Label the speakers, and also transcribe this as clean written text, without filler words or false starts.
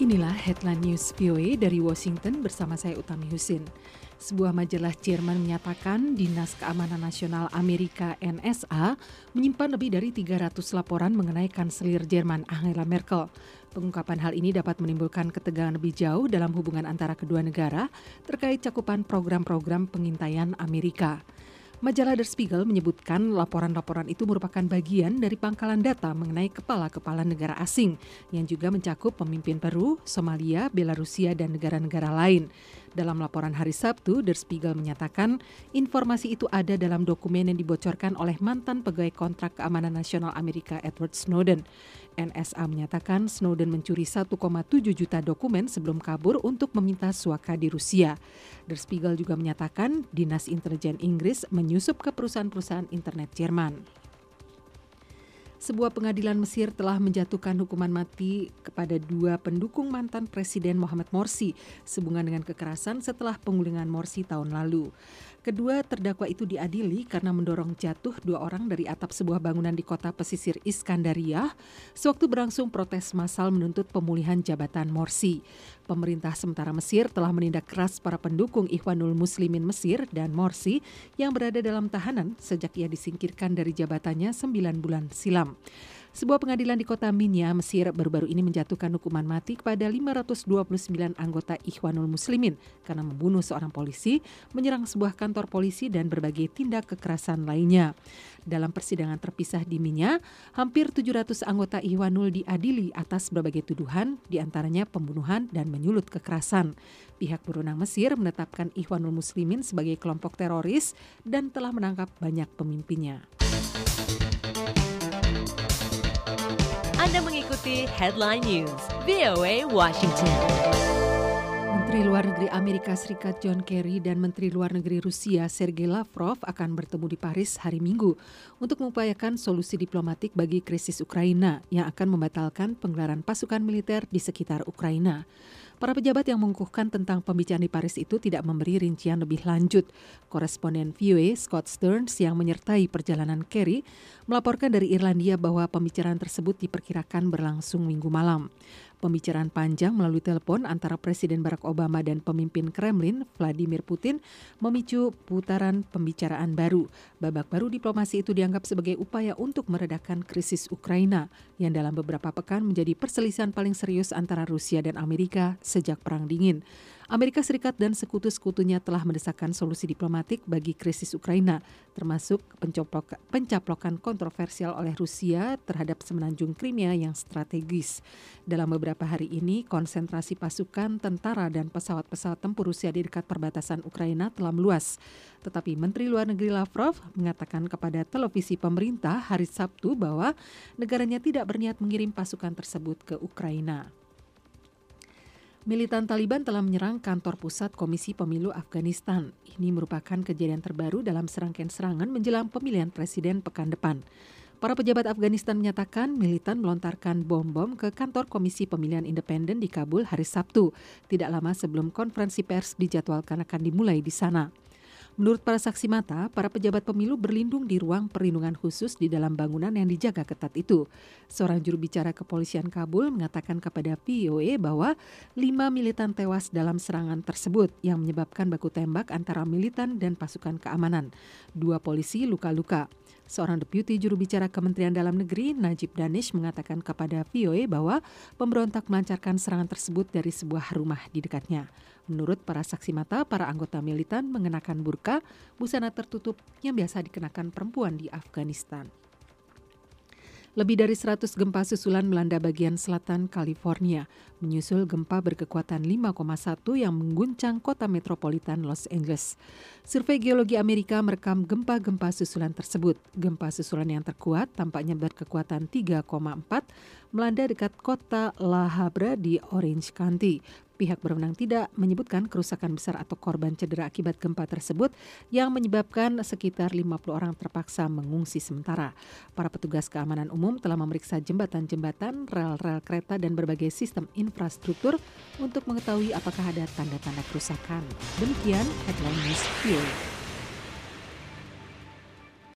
Speaker 1: Inilah headline news VOA dari Washington bersama saya Utami Husin. Sebuah majalah Jerman menyatakan Dinas Keamanan Nasional Amerika NSA menyimpan lebih dari 300 laporan mengenai Kanselir Jerman Angela Merkel. Pengungkapan hal ini dapat menimbulkan ketegangan lebih jauh dalam hubungan antara kedua negara terkait cakupan program-program pengintaian Amerika. Majalah Der Spiegel menyebutkan laporan-laporan itu merupakan bagian dari pangkalan data mengenai kepala-kepala negara asing yang juga mencakup pemimpin Peru, Somalia, Belarusia, dan negara-negara lain. Dalam laporan hari Sabtu, Der Spiegel menyatakan informasi itu ada dalam dokumen yang dibocorkan oleh mantan pegawai kontrak keamanan nasional Amerika Edward Snowden. NSA menyatakan Snowden mencuri 1,7 juta dokumen sebelum kabur untuk meminta suaka di Rusia. Der Spiegel juga menyatakan Dinas Intelijen Inggris menyusup ke perusahaan-perusahaan internet Jerman. Sebuah pengadilan Mesir telah menjatuhkan hukuman mati kepada 2 pendukung mantan Presiden Mohamed Morsi sehubungan dengan kekerasan setelah penggulingan Morsi tahun lalu. Kedua terdakwa itu diadili karena mendorong jatuh 2 orang dari atap sebuah bangunan di kota pesisir Iskandariah sewaktu berlangsung protes massal menuntut pemulihan jabatan Morsi. Pemerintah sementara Mesir telah menindak keras para pendukung Ikhwanul Muslimin Mesir dan Morsi yang berada dalam tahanan sejak ia disingkirkan dari jabatannya 9 bulan silam. Sebuah pengadilan di kota Minya, Mesir baru-baru ini menjatuhkan hukuman mati kepada 529 anggota Ikhwanul Muslimin karena membunuh seorang polisi, menyerang sebuah kantor polisi dan berbagai tindak kekerasan lainnya. Dalam persidangan terpisah di Minya, hampir 700 anggota Ikhwanul diadili atas berbagai tuduhan, diantaranya pembunuhan dan menyulut kekerasan. Pihak berwenang Mesir menetapkan Ikhwanul Muslimin sebagai kelompok teroris dan telah menangkap banyak pemimpinnya.
Speaker 2: Anda mengikuti Headline News, VOA Washington.
Speaker 1: Menteri Luar Negeri Amerika Serikat John Kerry dan Menteri Luar Negeri Rusia Sergei Lavrov akan bertemu di Paris hari Minggu untuk mengupayakan solusi diplomatik bagi krisis Ukraina yang akan membatalkan penggelaran pasukan militer di sekitar Ukraina. Para pejabat yang mengukuhkan tentang pembicaraan di Paris itu tidak memberi rincian lebih lanjut. Koresponden VOA Scott Stearns yang menyertai perjalanan Kerry melaporkan dari Irlandia bahwa pembicaraan tersebut diperkirakan berlangsung Minggu malam. Pembicaraan panjang melalui telepon antara Presiden Barack Obama dan pemimpin Kremlin Vladimir Putin memicu putaran pembicaraan baru. Babak baru diplomasi itu dianggap sebagai upaya untuk meredakan krisis Ukraina yang dalam beberapa pekan menjadi perselisihan paling serius antara Rusia dan Amerika sejak Perang Dingin. Amerika Serikat dan sekutu-sekutunya telah mendesakkan solusi diplomatik bagi krisis Ukraina, termasuk pencaplokan kontroversial oleh Rusia terhadap semenanjung Crimea yang strategis. Dalam beberapa hari ini, konsentrasi pasukan, tentara, dan pesawat-pesawat tempur Rusia di dekat perbatasan Ukraina telah meluas. Tetapi Menteri Luar Negeri Lavrov mengatakan kepada televisi pemerintah hari Sabtu bahwa negaranya tidak berniat mengirim pasukan tersebut ke Ukraina. Militan Taliban telah menyerang kantor pusat Komisi Pemilu Afghanistan. Ini merupakan kejadian terbaru dalam serangkaian serangan menjelang pemilihan presiden pekan depan. Para pejabat Afghanistan menyatakan militan melontarkan bom-bom ke kantor Komisi Pemilihan Independen di Kabul hari Sabtu, tidak lama sebelum konferensi pers dijadwalkan akan dimulai di sana. Menurut para saksi mata, para pejabat pemilu berlindung di ruang perlindungan khusus di dalam bangunan yang dijaga ketat itu. Seorang juru bicara kepolisian Kabul mengatakan kepada VOA bahwa 5 militan tewas dalam serangan tersebut yang menyebabkan baku tembak antara militan dan pasukan keamanan. 2 polisi luka-luka. Seorang deputi juru bicara Kementerian Dalam Negeri, Najib Danish, mengatakan kepada VOA bahwa pemberontak melancarkan serangan tersebut dari sebuah rumah di dekatnya. Menurut para saksi mata, para anggota militan mengenakan burka, busana tertutup yang biasa dikenakan perempuan di Afghanistan. Lebih dari 100 gempa susulan melanda bagian selatan California, menyusul gempa berkekuatan 5,1 yang mengguncang kota metropolitan Los Angeles. Survei Geologi Amerika merekam gempa-gempa susulan tersebut. Gempa susulan yang terkuat tampaknya berkekuatan 3,4 melanda dekat kota La Habra di Orange County. Pihak berwenang tidak menyebutkan kerusakan besar atau korban cedera akibat gempa tersebut yang menyebabkan sekitar 50 orang terpaksa mengungsi sementara. Para petugas keamanan umum telah memeriksa jembatan-jembatan, rel-rel kereta dan berbagai sistem infrastruktur untuk mengetahui apakah ada tanda-tanda kerusakan. Demikian Headline News VOA.